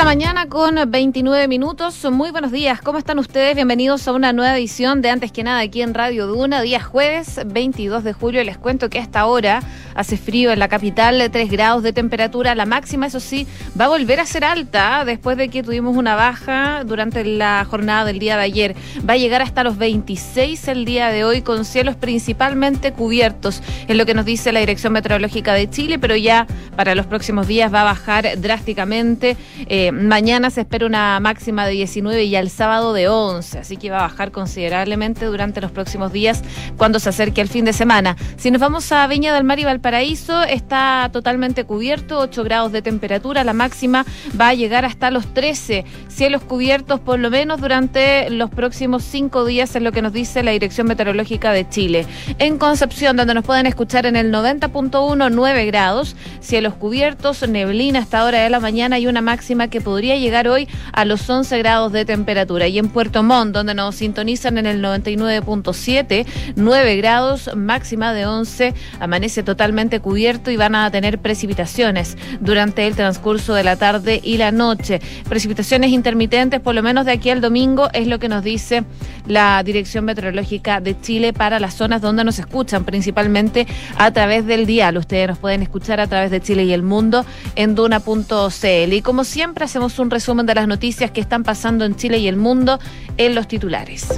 mañana con 29 minutos. Muy buenos días, ¿cómo están ustedes? Bienvenidos a una nueva edición de Antes que Nada aquí en Radio Duna, día jueves 22 de julio. Les cuento que a esta hora hace frío en la capital, 3 grados de temperatura. La máxima, eso sí, va a volver a ser alta después de que tuvimos una baja durante la jornada del día de ayer. Va a llegar hasta los 26 el día de hoy, con cielos principalmente cubiertos, es lo que nos dice la Dirección Meteorológica de Chile, pero ya para los próximos días va a bajar drásticamente. Mañana se espera una máxima de 19 y al sábado de 11, así que va a bajar considerablemente durante los próximos días cuando se acerque el fin de semana. Si nos vamos a Viña del Mar y Valparaíso, está totalmente cubierto, 8 grados de temperatura, la máxima va a llegar hasta los 13, cielos cubiertos por lo menos durante los próximos 5 días, es lo que nos dice la Dirección Meteorológica de Chile. En Concepción, donde nos pueden escuchar en el 90.1, 9 grados, cielos cubiertos, neblina hasta hora de la mañana y una máxima que podría llegar hoy a los 11 grados de temperatura. Y en Puerto Montt, donde nos sintonizan en el 99.7, 9 grados, máxima de 11, amanece totalmente cubierto y van a tener precipitaciones durante el transcurso de la tarde y la noche. Precipitaciones intermitentes, por lo menos de aquí al domingo, es lo que nos dice la Dirección Meteorológica de Chile para las zonas donde nos escuchan, principalmente a través del dial. Ustedes nos pueden escuchar a través de Chile y el Mundo en duna.cl. Y como siempre, hacemos un resumen de las noticias que están pasando en Chile y el mundo en los titulares.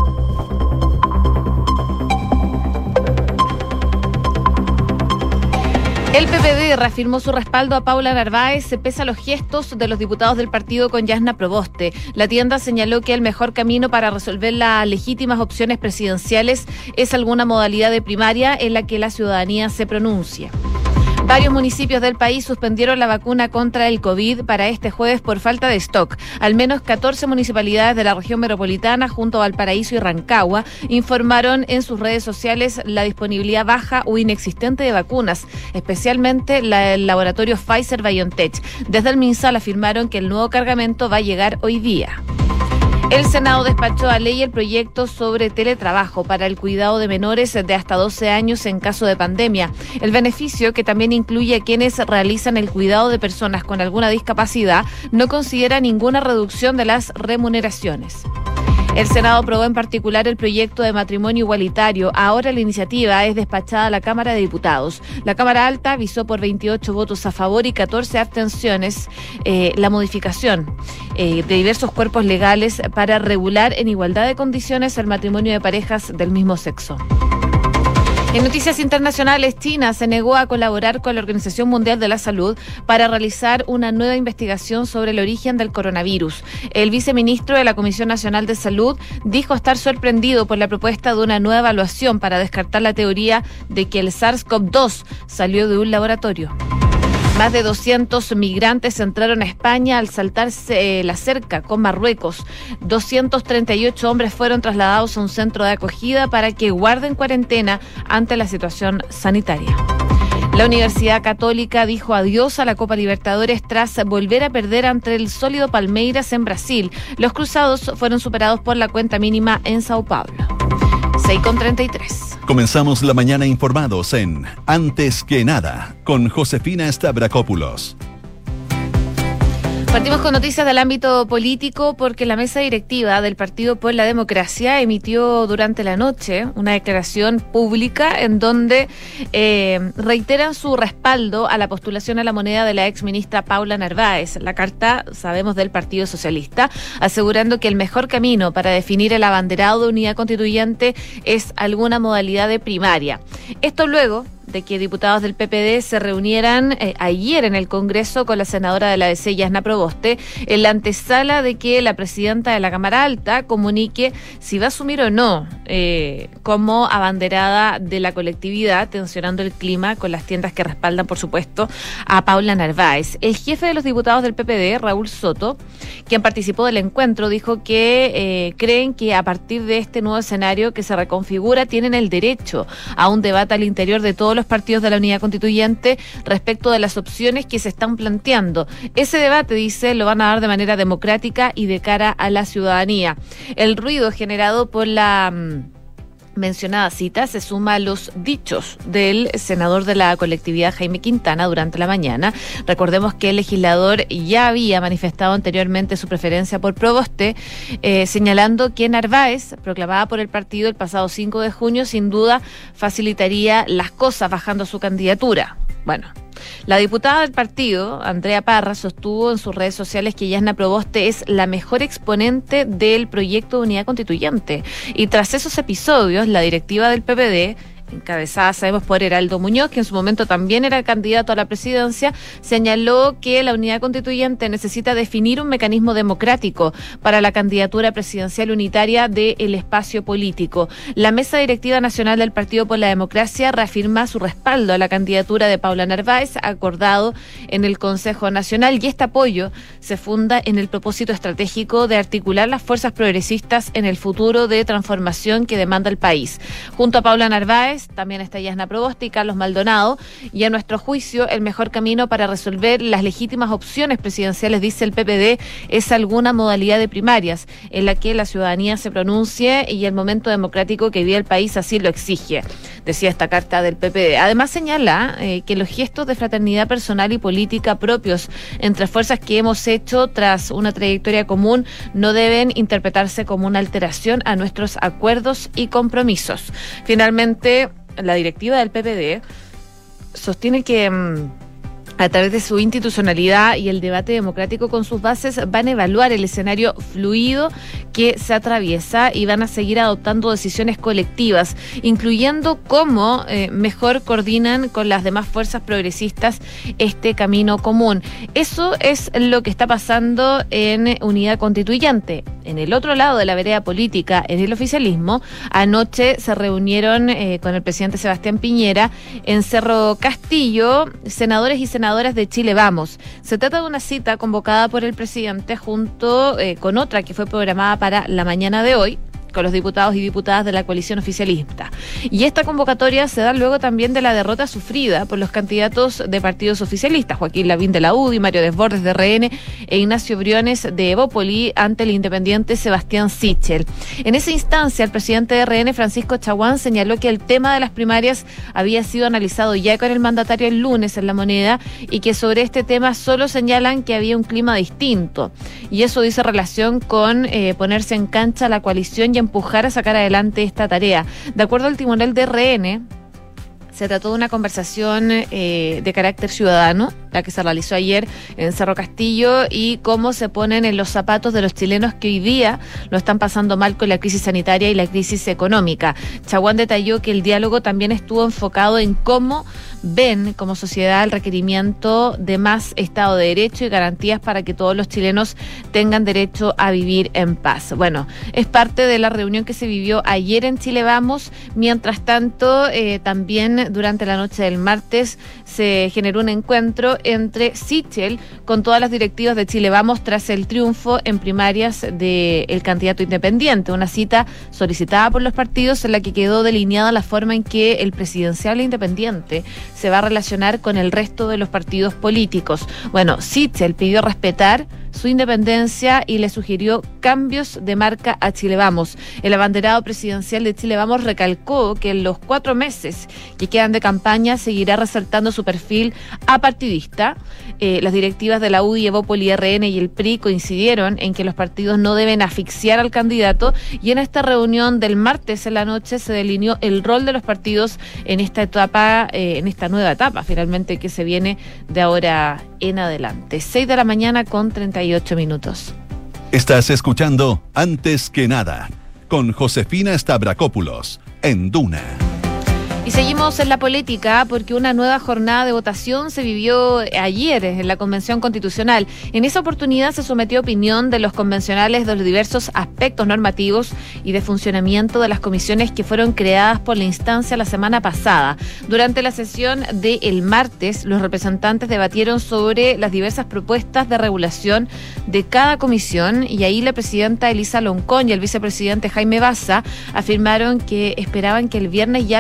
El PPD reafirmó su respaldo a Paula Narváez pese a los gestos de los diputados del partido con Yasna Proboste. La tienda señaló que el mejor camino para resolver las legítimas opciones presidenciales es alguna modalidad de primaria en la que la ciudadanía se pronuncie. Varios municipios del país suspendieron la vacuna contra el COVID para este jueves por falta de stock. Al menos 14 municipalidades de la región metropolitana, junto a Valparaíso y Rancagua, informaron en sus redes sociales la disponibilidad baja o inexistente de vacunas, especialmente el laboratorio Pfizer-BioNTech. Desde el MinSal afirmaron que el nuevo cargamento va a llegar hoy día. El Senado despachó a ley el proyecto sobre teletrabajo para el cuidado de menores de hasta 12 años en caso de pandemia. El beneficio, que también incluye a quienes realizan el cuidado de personas con alguna discapacidad, no considera ninguna reducción de las remuneraciones. El Senado aprobó en particular el proyecto de matrimonio igualitario. Ahora la iniciativa es despachada a la Cámara de Diputados. La Cámara Alta avisó por 28 votos a favor y 14 abstenciones la modificación de diversos cuerpos legales para regular en igualdad de condiciones el matrimonio de parejas del mismo sexo. En noticias internacionales, China se negó a colaborar con la Organización Mundial de la Salud para realizar una nueva investigación sobre el origen del coronavirus. El viceministro de la Comisión Nacional de Salud dijo estar sorprendido por la propuesta de una nueva evaluación para descartar la teoría de que el SARS-CoV-2 salió de un laboratorio. Más de 200 migrantes entraron a España al saltarse la cerca con Marruecos. 238 hombres fueron trasladados a un centro de acogida para que guarden cuarentena ante la situación sanitaria. La Universidad Católica dijo adiós a la Copa Libertadores tras volver a perder ante el sólido Palmeiras en Brasil. Los cruzados fueron superados por la cuenta mínima en Sao Paulo. 6:33. Comenzamos la mañana informados en Antes que Nada, con Josefina Stavrakopoulos. Partimos con noticias del ámbito político porque la mesa directiva del Partido por la Democracia emitió durante la noche una declaración pública en donde reiteran su respaldo a la postulación a la moneda de la exministra Paula Narváez. La carta, sabemos, del Partido Socialista, asegurando que el mejor camino para definir el abanderado de unidad constituyente es alguna modalidad de primaria. Esto luego de que diputados del PPD se reunieran ayer en el Congreso con la senadora de la DC, Yasna Proboste, en la antesala de que la presidenta de la Cámara Alta comunique si va a asumir o no como abanderada de la colectividad, tensionando el clima con las tiendas que respaldan, por supuesto, a Paula Narváez. El jefe de los diputados del PPD, Raúl Soto, quien participó del encuentro, dijo que creen que a partir de este nuevo escenario que se reconfigura, tienen el derecho a un debate al interior de todos los partidos de la unidad constituyente respecto de las opciones que se están planteando. Ese debate, dice, lo van a dar de manera democrática y de cara a la ciudadanía. El ruido generado por la mencionada cita se suma a los dichos del senador de la colectividad Jaime Quintana durante la mañana. Recordemos que el legislador ya había manifestado anteriormente su preferencia por Proboste, señalando que Narváez, proclamada por el partido el pasado 5 de junio, sin duda facilitaría las cosas bajando su candidatura. Bueno, la diputada del partido, Andrea Parra, sostuvo en sus redes sociales que Yasna Proboste es la mejor exponente del proyecto de unidad constituyente. Y tras esos episodios, la directiva del PPD, encabezada, sabemos, por Heraldo Muñoz, que en su momento también era candidato a la presidencia, señaló que la unidad constituyente necesita definir un mecanismo democrático para la candidatura presidencial unitaria del espacio político. La Mesa Directiva Nacional del Partido por la Democracia reafirma su respaldo a la candidatura de Paula Narváez, acordado en el Consejo Nacional, y este apoyo se funda en el propósito estratégico de articular las fuerzas progresistas en el futuro de transformación que demanda el país. Junto a Paula Narváez también está Yasna Proboste y Carlos Maldonado, y a nuestro juicio el mejor camino para resolver las legítimas opciones presidenciales, dice el PPD, es alguna modalidad de primarias en la que la ciudadanía se pronuncie y el momento democrático que vive el país así lo exige, decía esta carta del PPD. Además señala que los gestos de fraternidad personal y política propios entre fuerzas que hemos hecho tras una trayectoria común no deben interpretarse como una alteración a nuestros acuerdos y compromisos. Finalmente, la directiva del PPD sostiene que a través de su institucionalidad y el debate democrático con sus bases van a evaluar el escenario fluido que se atraviesa y van a seguir adoptando decisiones colectivas, incluyendo cómo mejor coordinan con las demás fuerzas progresistas este camino común. Eso es lo que está pasando en Unidad Constituyente. En el otro lado de la vereda política, en el oficialismo, anoche se reunieron con el presidente Sebastián Piñera en Cerro Castillo, senadores y senadoras de Chile Vamos. Se trata de una cita convocada por el presidente junto con otra que fue programada para la mañana de hoy, con los diputados y diputadas de la coalición oficialista. Y esta convocatoria se da luego también de la derrota sufrida por los candidatos de partidos oficialistas, Joaquín Lavín de la UDI, Mario Desbordes de RN e Ignacio Briones de Evópoli, ante el independiente Sebastián Sichel. En esa instancia, el presidente de RN, Francisco Chaguán, señaló que el tema de las primarias había sido analizado ya con el mandatario el lunes en La Moneda y que sobre este tema solo señalan que había un clima distinto. Y eso dice relación con ponerse en cancha la coalición y empujar a sacar adelante esta tarea. De acuerdo al timonel de RN, se trató de una conversación de carácter ciudadano, la que se realizó ayer en Cerro Castillo, y cómo se ponen en los zapatos de los chilenos que hoy día lo están pasando mal con la crisis sanitaria y la crisis económica. Chaguán detalló que el diálogo también estuvo enfocado en cómo ven como sociedad el requerimiento de más Estado de Derecho y garantías para que todos los chilenos tengan derecho a vivir en paz. Bueno, es parte de la reunión que se vivió ayer en Chile Vamos. Mientras tanto, también durante la noche del martes se generó un encuentro entre Sichel con todas las directivas de Chile Vamos tras el triunfo en primarias del candidato independiente, una cita solicitada por los partidos en la que quedó delineada la forma en que el presidencial independiente se va a relacionar con el resto de los partidos políticos. Bueno, Sichel pidió respetar su independencia y le sugirió cambios de marca a Chile Vamos. El abanderado presidencial de Chile Vamos recalcó que en los 4 meses que quedan de campaña seguirá resaltando su perfil apartidista. Las directivas de la UDI, Evópoli, RN y el PRI coincidieron en que los partidos no deben asfixiar al candidato, y en esta reunión del martes en la noche se delineó el rol de los partidos en esta etapa, en esta nueva etapa finalmente que se viene de ahora en adelante. 6 de la mañana con 38 minutos. Estás escuchando Antes que Nada con Josefina Stavrakopoulos en Duna. Y seguimos en la política porque una nueva jornada de votación se vivió ayer en la Convención Constitucional. En esa oportunidad se sometió a opinión de los convencionales de los diversos aspectos normativos y de funcionamiento de las comisiones que fueron creadas por la instancia la semana pasada. Durante la sesión del martes, los representantes debatieron sobre las diversas propuestas de regulación de cada comisión, y ahí la presidenta Elisa Loncón y el vicepresidente Jaime Baza afirmaron que esperaban que el viernes ya las nuevas comisiones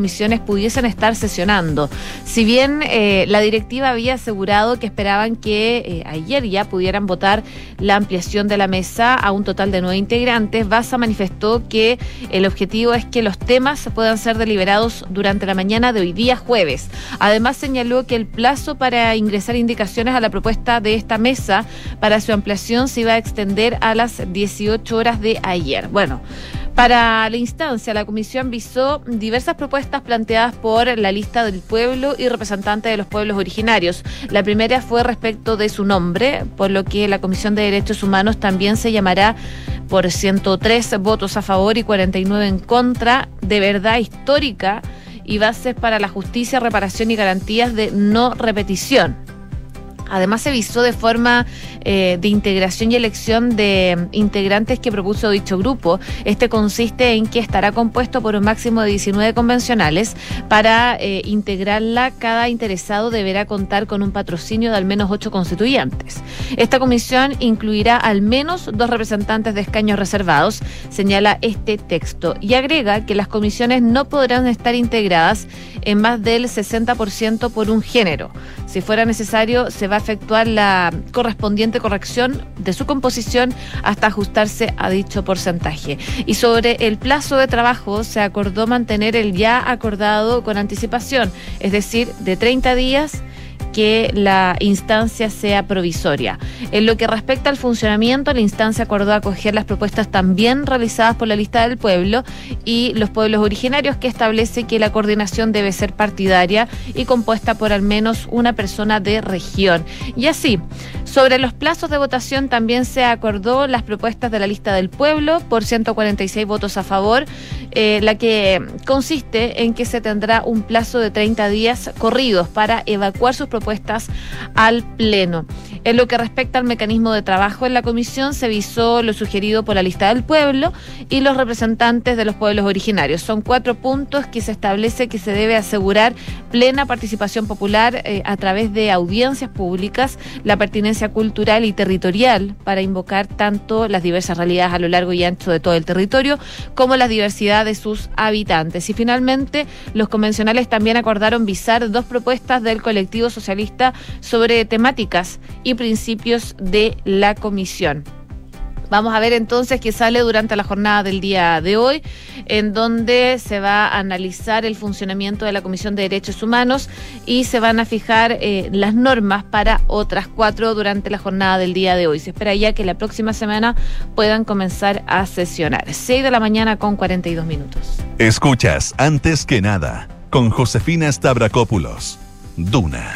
comisiones pudiesen estar sesionando. Si bien la directiva había asegurado que esperaban que ayer ya pudieran votar la ampliación de la mesa a un total de 9 integrantes, Baza manifestó que el objetivo es que los temas puedan ser deliberados durante la mañana de hoy día jueves. Además señaló que el plazo para ingresar indicaciones a la propuesta de esta mesa para su ampliación se iba a extender a las 18 horas de ayer. Bueno, para la instancia, la comisión visó diversas propuestas planteadas por la Lista del Pueblo y representantes de los pueblos originarios. La primera fue respecto de su nombre, por lo que la Comisión de Derechos Humanos también se llamará por 103 votos a favor y 49 en contra, de verdad histórica y bases para la justicia, reparación y garantías de no repetición. Además se visó de forma de integración y elección de integrantes que propuso dicho grupo. Este consiste en que estará compuesto por un máximo de 19 convencionales. Para integrarla, cada interesado deberá contar con un patrocinio de al menos 8 constituyentes. Esta comisión incluirá al menos 2 representantes de escaños reservados, señala este texto, y agrega que las comisiones no podrán estar integradas en más del 60% por un género. Si fuera necesario, se va a efectuar la correspondiente corrección de su composición hasta ajustarse a dicho porcentaje. Y sobre el plazo de trabajo, se acordó mantener el ya acordado con anticipación, es decir, de 30 días, que la instancia sea provisoria. En lo que respecta al funcionamiento, la instancia acordó acoger las propuestas también realizadas por la Lista del Pueblo y los pueblos originarios, que establece que la coordinación debe ser partidaria y compuesta por al menos una persona de región. Y así, sobre los plazos de votación también se acordó las propuestas de la Lista del Pueblo por 146 votos a favor, la que consiste en que se tendrá un plazo de 30 días corridos para evacuar sus propuestas al Pleno. En lo que respecta al mecanismo de trabajo en la comisión, se visó lo sugerido por la Lista del Pueblo y los representantes de los pueblos originarios. Son 4 puntos que se establece que se debe asegurar plena participación popular a través de audiencias públicas, la pertinencia cultural y territorial para invocar tanto las diversas realidades a lo largo y ancho de todo el territorio como la diversidad de sus habitantes. Y finalmente, los convencionales también acordaron visar 2 propuestas del colectivo socialista sobre temáticas y principios de la comisión. Vamos a ver entonces qué sale durante la jornada del día de hoy, en donde se va a analizar el funcionamiento de la Comisión de Derechos Humanos y se van a fijar las normas para otras 4 durante la jornada del día de hoy. Se espera ya que la próxima semana puedan comenzar a sesionar. 6 de la mañana con 42 minutos. Escuchas Antes que Nada con Josefina Stavrakopoulos, Duna.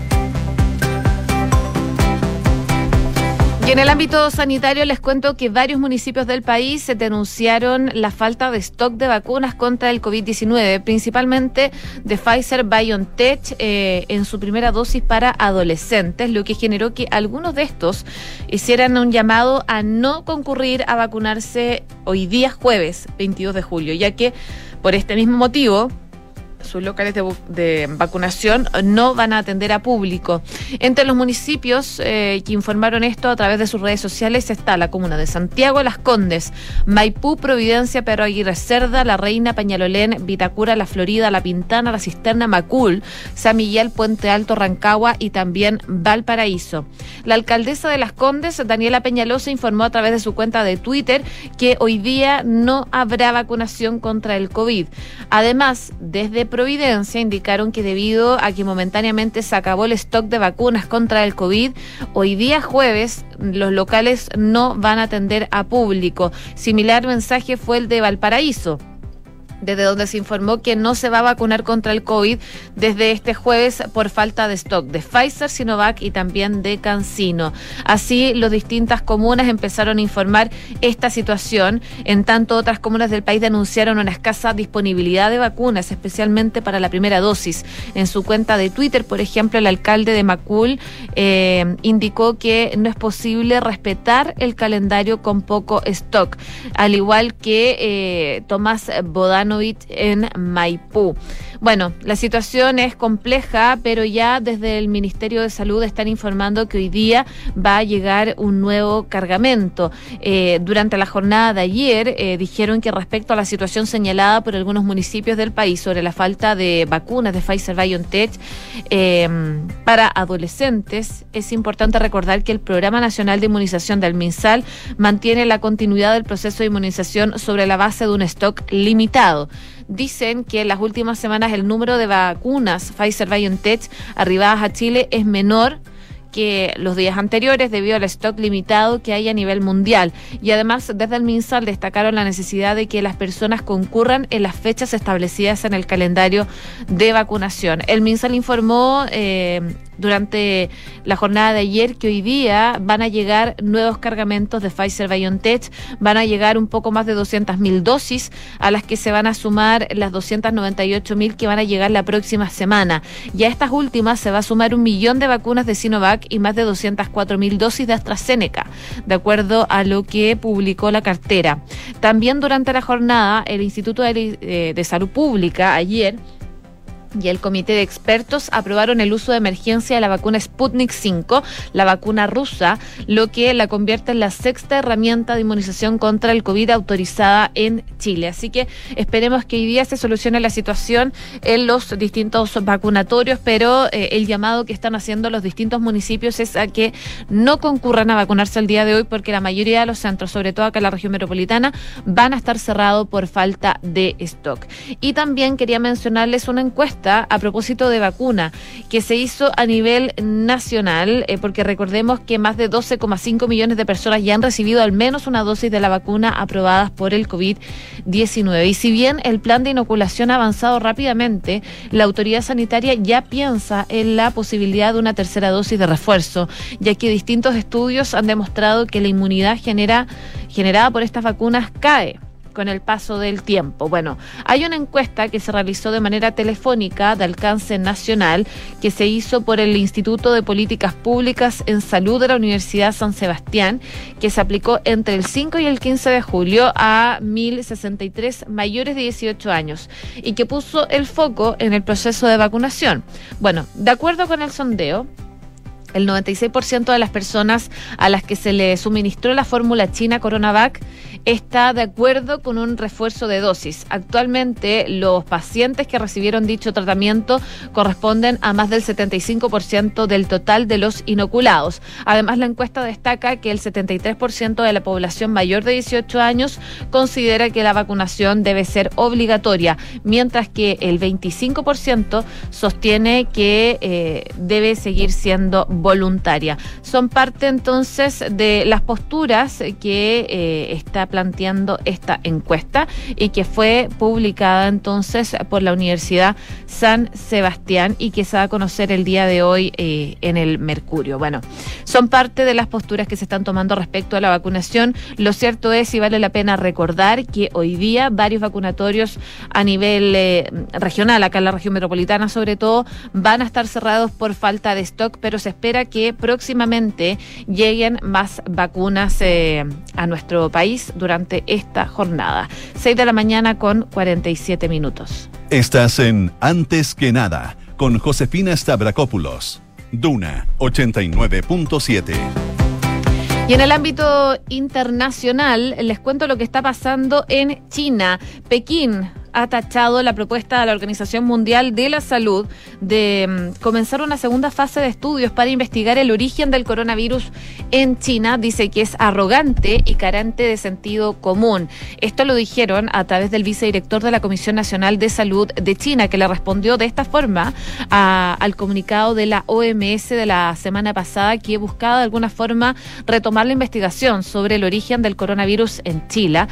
Y en el ámbito sanitario les cuento que varios municipios del país se denunciaron la falta de stock de vacunas contra el COVID-19, principalmente de Pfizer-BioNTech en su primera dosis para adolescentes, lo que generó que algunos de estos hicieran un llamado a no concurrir a vacunarse hoy día jueves 22 de julio, ya que por este mismo motivo sus locales de vacunación no van a atender a público. Entre los municipios que informaron esto a través de sus redes sociales está la comuna de Santiago, Las Condes, Maipú, Providencia, Perro Aguirre Cerda, La Reina, Peñalolén, Vitacura, La Florida, La Pintana, La Cisterna, Macul, San Miguel, Puente Alto, Rancagua y también Valparaíso. La alcaldesa de Las Condes, Daniela Peñalosa, informó a través de su cuenta de Twitter que hoy día no habrá vacunación contra el COVID. Además, desde Providencia indicaron que debido a que momentáneamente se acabó el stock de vacunas contra el COVID, hoy día jueves los locales no van a atender a público. Similar mensaje fue el de Valparaíso, desde donde se informó que no se va a vacunar contra el COVID desde este jueves por falta de stock de Pfizer, Sinovac y también de CanSino. Así, las distintas comunas empezaron a informar esta situación, en tanto otras comunas del país denunciaron una escasa disponibilidad de vacunas, especialmente para la primera dosis. En su cuenta de Twitter, por ejemplo, el alcalde de Macul indicó que no es posible respetar el calendario con poco stock, al igual que Tomás Bodano Bogdanovich en Maipú. Bueno, la situación es compleja, pero ya desde el Ministerio de Salud están informando que hoy día va a llegar un nuevo cargamento. Durante la jornada de ayer dijeron que respecto a la situación señalada por algunos municipios del país sobre la falta de vacunas de Pfizer-BioNTech para adolescentes, es importante recordar que el Programa Nacional de Inmunización del MinSal mantiene la continuidad del proceso de inmunización sobre la base de un stock limitado. Dicen que en las últimas semanas el número de vacunas Pfizer-BioNTech arribadas a Chile es menor que los días anteriores debido al stock limitado que hay a nivel mundial. Y además, desde el MinSal destacaron la necesidad de que las personas concurran en las fechas establecidas en el calendario de vacunación. El MinSal informó durante la jornada de ayer que hoy día van a llegar nuevos cargamentos de Pfizer-BioNTech, van a llegar un poco más de 200.000 dosis, a las que se van a sumar las 298.000 que van a llegar la próxima semana. Y a estas últimas se va a sumar 1 millón de vacunas de Sinovac y más de 204.000 dosis de AstraZeneca, de acuerdo a lo que publicó la cartera. También durante la jornada, el Instituto de Salud Pública ayer y el Comité de Expertos aprobaron el uso de emergencia de la vacuna Sputnik 5, la vacuna rusa, lo que la convierte en la 6ª herramienta de inmunización contra el COVID autorizada en Chile. Así que esperemos que hoy día se solucione la situación en los distintos vacunatorios, pero el llamado que están haciendo los distintos municipios es a que no concurran a vacunarse el día de hoy, porque la mayoría de los centros, sobre todo acá en la región metropolitana, van a estar cerrados por falta de stock. Y también quería mencionarles una encuesta a propósito de vacuna que se hizo a nivel nacional, porque recordemos que más de 12,5 millones de personas ya han recibido al menos una dosis de la vacuna aprobadas por el COVID-19. Y si bien el plan de inoculación ha avanzado rápidamente, la autoridad sanitaria ya piensa en la posibilidad de una tercera dosis de refuerzo, ya que distintos estudios han demostrado que la inmunidad generada por estas vacunas cae con el paso del tiempo. Bueno, hay una encuesta que se realizó de manera telefónica de alcance nacional que se hizo por el Instituto de Políticas Públicas en Salud de la Universidad San Sebastián, que se aplicó entre el 5 y el 15 de julio a 1.063 mayores de 18 años y que puso el foco en el proceso de vacunación. Bueno, de acuerdo con el sondeo, el 96% de las personas a las que se le suministró la fórmula china CoronaVac está de acuerdo con un refuerzo de dosis. Actualmente, los pacientes que recibieron dicho tratamiento corresponden a más del 75% del total de los inoculados. Además, la encuesta destaca que el 73% de la población mayor de 18 años considera que la vacunación debe ser obligatoria, mientras que el 25% sostiene que debe seguir siendo voluntaria. Son parte entonces de las posturas que está planteando esta encuesta y que fue publicada entonces por la Universidad San Sebastián y que se va a conocer el día de hoy en el Mercurio. Bueno, son parte de las posturas que se están tomando respecto a la vacunación. Lo cierto es, y vale la pena recordar, que hoy día varios vacunatorios a nivel regional, acá en la región metropolitana sobre todo, van a estar cerrados por falta de stock, pero se espera que próximamente lleguen más vacunas a nuestro país durante esta jornada. 6 de la mañana con 47 minutos. Estás en Antes que Nada, con Josefina Stavrakopoulos. Duna 89.7. Y en el ámbito internacional, les cuento lo que está pasando en China. Pekín ha tachado la propuesta de la Organización Mundial de la Salud de comenzar una segunda fase de estudios para investigar el origen del coronavirus en China. Dice que es arrogante y carente de sentido común. Esto lo dijeron a través del vicedirector de la Comisión Nacional de Salud de China, que le respondió de esta forma al comunicado de la OMS de la semana pasada, que buscaba de alguna forma retomar la investigación sobre el origen del coronavirus en China,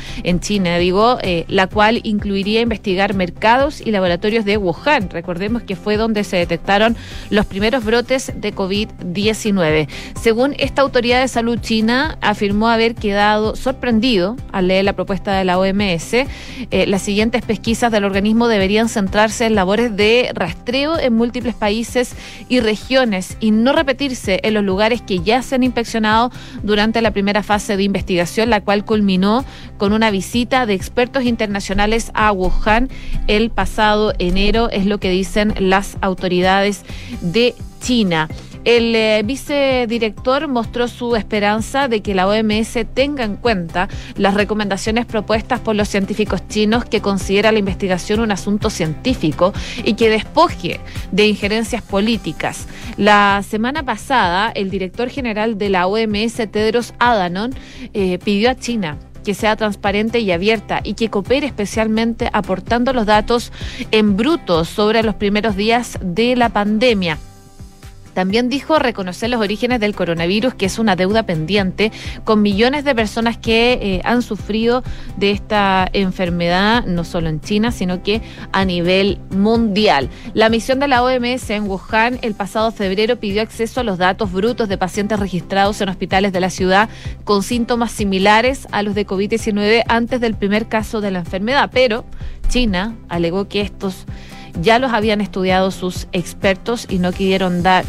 la cual incluiría investigar mercados y laboratorios de Wuhan. Recordemos que fue donde se detectaron los primeros brotes de COVID-19. Según esta autoridad de salud china, afirmó haber quedado sorprendido al leer la propuesta de la OMS. Las siguientes pesquisas del organismo deberían centrarse en labores de rastreo en múltiples países y regiones y no repetirse en los lugares que ya se han inspeccionado durante la primera fase de investigación, la cual culminó con una visita de expertos internacionales a Wuhan Wuhan el pasado enero, es lo que dicen las autoridades de China. El vicedirector mostró su esperanza de que la OMS tenga en cuenta las recomendaciones propuestas por los científicos chinos, que considera la investigación un asunto científico y que despoje de injerencias políticas. La semana pasada, el director general de la OMS, Tedros Adhanom, pidió a China que sea transparente y abierta y que coopere, especialmente aportando los datos en bruto sobre los primeros días de la pandemia. También dijo reconocer los orígenes del coronavirus, que es una deuda pendiente con millones de personas que han sufrido de esta enfermedad, no solo en China, sino que a nivel mundial. La misión de la OMS en Wuhan el pasado febrero pidió acceso a los datos brutos de pacientes registrados en hospitales de la ciudad con síntomas similares a los de COVID-19 antes del primer caso de la enfermedad, pero China alegó que estos ya los habían estudiado sus expertos y no quisieron dar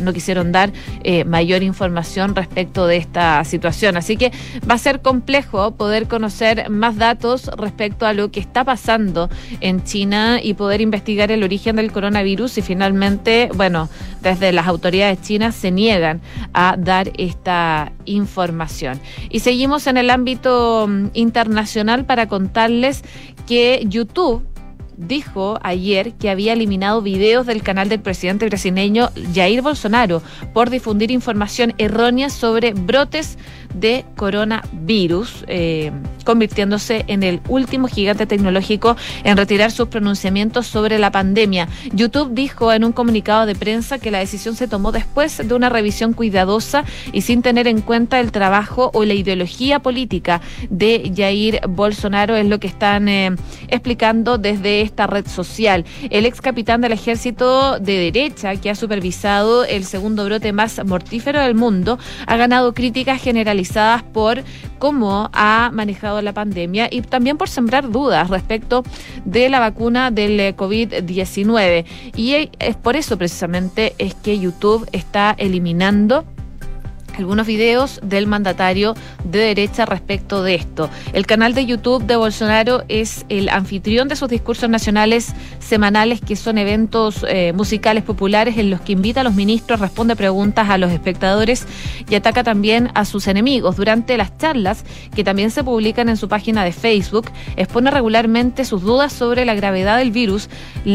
mayor información respecto de esta situación. Así que va a ser complejo poder conocer más datos respecto a lo que está pasando en China y poder investigar el origen del coronavirus, y finalmente, desde las autoridades chinas se niegan a dar esta información. Y seguimos en el ámbito internacional para contarles que YouTube dijo ayer que había eliminado videos del canal del presidente brasileño Jair Bolsonaro por difundir información errónea sobre brotes de coronavirus, convirtiéndose en el último gigante tecnológico en retirar sus pronunciamientos sobre la pandemia. YouTube dijo en un comunicado de prensa que la decisión se tomó después de una revisión cuidadosa y sin tener en cuenta el trabajo o la ideología política de Jair Bolsonaro, es lo que están explicando desde esta red social. El ex capitán del ejército de derecha, que ha supervisado el segundo brote más mortífero del mundo, ha ganado críticas generalizadas por cómo ha manejado la pandemia y también por sembrar dudas respecto de la vacuna del COVID-19. Y es por eso precisamente es que YouTube está eliminando algunos videos del mandatario de derecha respecto de esto. El canal de YouTube de Bolsonaro es el anfitrión de sus discursos nacionales semanales, que son eventos musicales populares en los que invita a los ministros, responde preguntas a los espectadores y ataca también a sus enemigos. Durante las charlas, que también se publican en su página de Facebook, expone regularmente sus dudas sobre la gravedad del virus,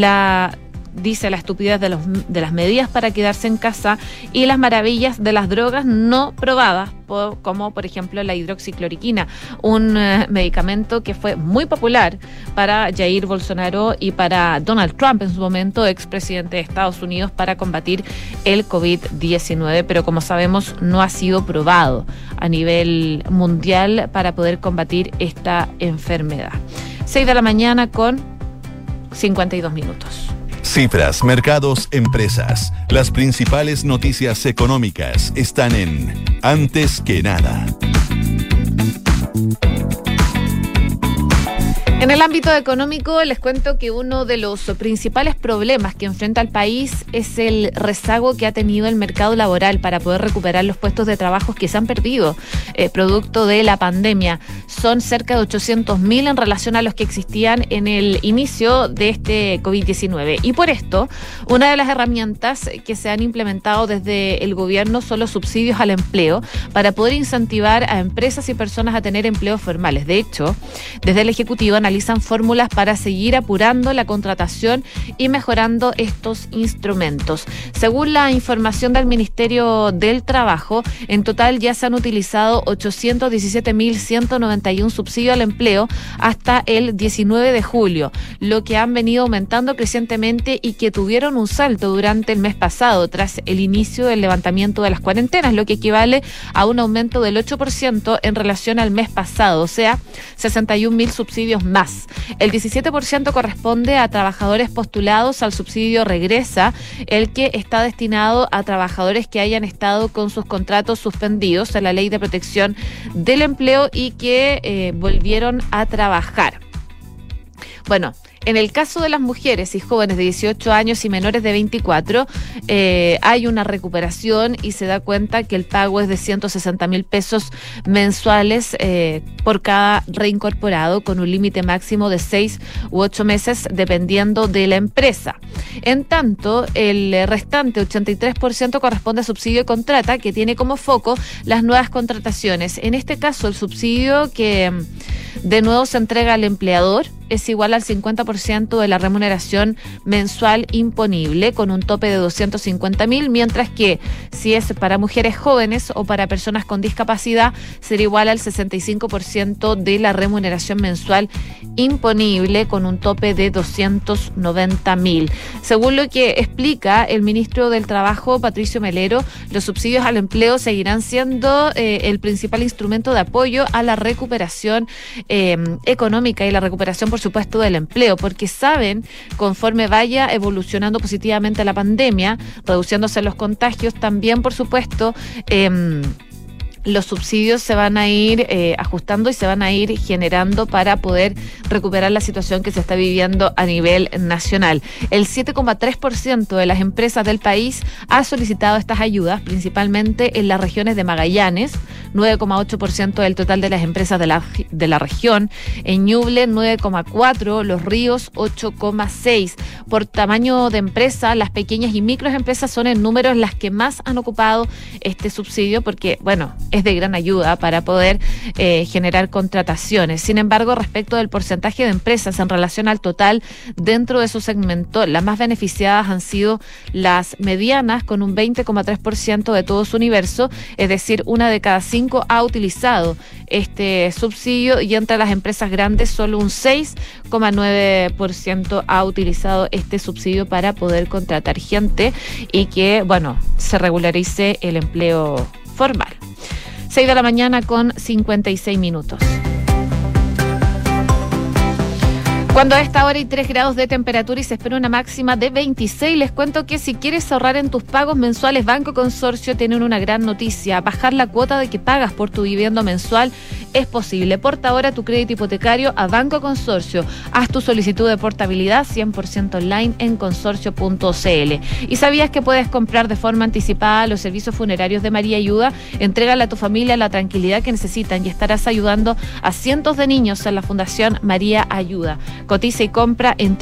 dice la estupidez de las medidas para quedarse en casa y las maravillas de las drogas no probadas, como por ejemplo la hidroxicloroquina, un medicamento que fue muy popular para Jair Bolsonaro y para Donald Trump en su momento, expresidente de Estados Unidos, para combatir el COVID-19, pero como sabemos no ha sido probado a nivel mundial para poder combatir esta enfermedad. 6 de la mañana con 52 minutos. Cifras, mercados, empresas. Las principales noticias económicas están en Antes que Nada. En el ámbito económico, les cuento que uno de los principales problemas que enfrenta el país es el rezago que ha tenido el mercado laboral para poder recuperar los puestos de trabajo que se han perdido producto de la pandemia. Son cerca de 800.000 en relación a los que existían en el inicio de este COVID-19. Y por esto, una de las herramientas que se han implementado desde el gobierno son los subsidios al empleo para poder incentivar a empresas y personas a tener empleos formales. De hecho, desde el Ejecutivo analizan fórmulas para seguir apurando la contratación y mejorando estos instrumentos. Según la información del Ministerio del Trabajo, en total ya se han utilizado 817.191 subsidios al empleo hasta el 19 de julio, lo que han venido aumentando crecientemente y que tuvieron un salto durante el mes pasado tras el inicio del levantamiento de las cuarentenas, lo que equivale a un aumento del 8% en relación al mes pasado, o sea, 61.000 subsidios más. El 17% corresponde a trabajadores postulados al subsidio Regresa, el que está destinado a trabajadores que hayan estado con sus contratos suspendidos en la Ley de Protección del Empleo y que volvieron a trabajar. Bueno, En el caso de las mujeres y jóvenes de 18 años y menores de 24, hay una recuperación y se da cuenta que el pago es de 160.000 pesos mensuales por cada reincorporado, con un límite máximo de 6 u 8 meses dependiendo de la empresa. En tanto, el restante 83% corresponde a subsidio de contrata, que tiene como foco las nuevas contrataciones. En este caso, el subsidio que de nuevo se entrega al empleador es igual al 50% de la remuneración mensual imponible, con un tope de 250.000, mientras que si es para mujeres jóvenes o para personas con discapacidad, será igual al 65% de la remuneración mensual imponible, con un tope de 290.000. Según lo que explica el ministro del Trabajo, Patricio Melero, los subsidios al empleo seguirán siendo el principal instrumento de apoyo a la recuperación económica y la recuperación, por supuesto, del empleo, porque saben, conforme vaya evolucionando positivamente la pandemia, reduciéndose los contagios, también, por supuesto, los subsidios se van a ir ajustando y se van a ir generando para poder recuperar la situación que se está viviendo a nivel nacional. El 7,3% de las empresas del país ha solicitado estas ayudas, principalmente en las regiones de Magallanes, 9,8% del total de las empresas de la región, en Ñuble 9,4%, Los Ríos 8,6%. Por tamaño de empresa, las pequeñas y microempresas son en números las que más han ocupado este subsidio, porque, bueno, es de gran ayuda para poder generar contrataciones. Sin embargo, respecto del porcentaje de empresas en relación al total dentro de su segmento, las más beneficiadas han sido las medianas, con un 20,3% de todo su universo, es decir, 1 de cada 5 ha utilizado este subsidio, y entre las empresas grandes solo un 6,9% ha utilizado este subsidio para poder contratar gente y que, bueno, se regularice el empleo formal. 6 de la mañana con 56 minutos. Cuando a esta hora hay 3 grados de temperatura y se espera una máxima de 26, les cuento que si quieres ahorrar en tus pagos mensuales, Banco Consorcio tiene una gran noticia. Bajar la cuota de que pagas por tu vivienda mensual es posible. Porta ahora tu crédito hipotecario a Banco Consorcio. Haz tu solicitud de portabilidad 100% online en consorcio.cl. ¿Y sabías que puedes comprar de forma anticipada los servicios funerarios de María Ayuda? Entrégale a tu familia la tranquilidad que necesitan y estarás ayudando a cientos de niños en la Fundación María Ayuda. Cotiza y compra en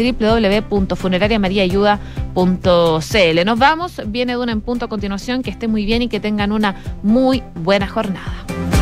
www.funerariamariaayuda.cl. Nos vamos, viene Duna en Punto a continuación. Que esté muy bien y que tengan una muy buena jornada.